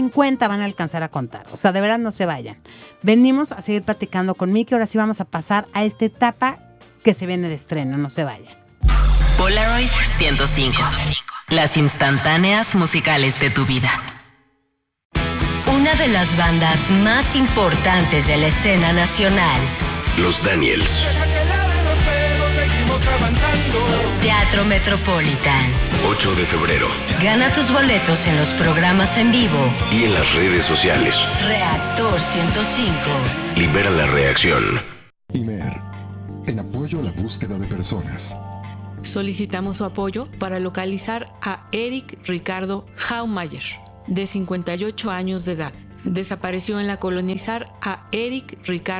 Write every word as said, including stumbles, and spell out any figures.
cincuenta van a alcanzar a contar. O sea, de verdad no se vayan. Venimos a seguir platicando con Miki. Ahora sí vamos a pasar a esta etapa que se viene de estreno. No se vayan. Polaroid ciento cinco. Las instantáneas musicales de tu vida. Una de las bandas más importantes de la escena nacional. Los Daniels. Teatro Metropolitan. ocho de febrero. Gana tus boletos en los programas en vivo y en las redes sociales. Reactor ciento cinco. Libera la reacción. Imer, en apoyo a la búsqueda de personas. Solicitamos su apoyo para localizar a Eric Ricardo Haumayer, de cincuenta y ocho años de edad. Desapareció en la colonia. A Eric Ricardo